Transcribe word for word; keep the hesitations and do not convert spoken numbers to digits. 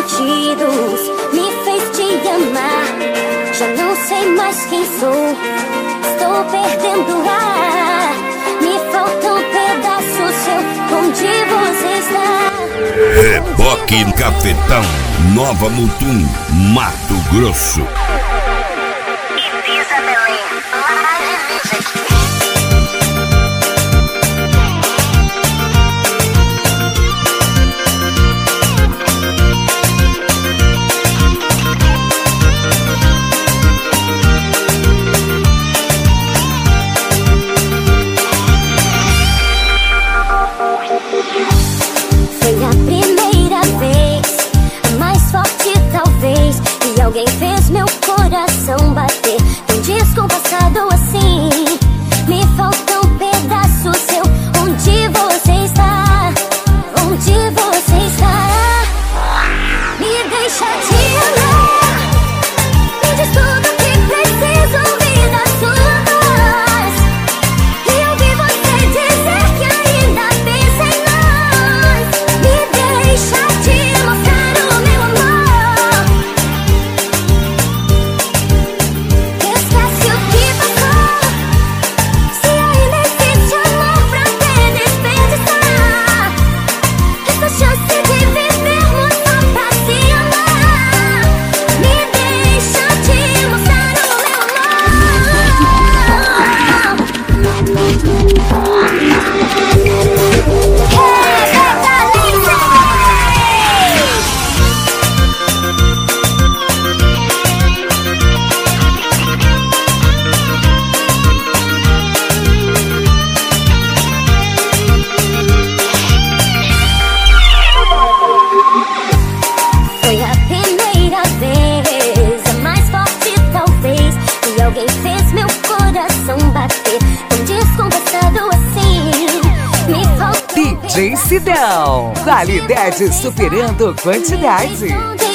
sentidos, me fez te amar. Já não sei mais quem sou, estou perdendo o ar. Me falta um pedaço seu, onde você está? Reboque Cafetão, Nova Mutum, Mato Grosso. Ibiza Belém, Live Music. Foi a primeira vez, a mais forte talvez, que alguém fez meu coração bater tão descompassado assim. Me falta um pedaço seu, onde você está? Onde você está? Me deixa te amar, me diz tudo que preciso ouvir das suas voz. E ouvir você dizer que ainda pensa em nós. Me deixa te mostrar o meu amor. Esquece o que passou, se ainda existe amor pra que desperdiçar essa chance de vivermos só pra se amar. Me deixa te mostrar o meu Foi a primeira vez, a mais forte talvez, que alguém fez meu coração bater tão descompassado assim. Me faltou D J Sidão, qualidade superando quantidade.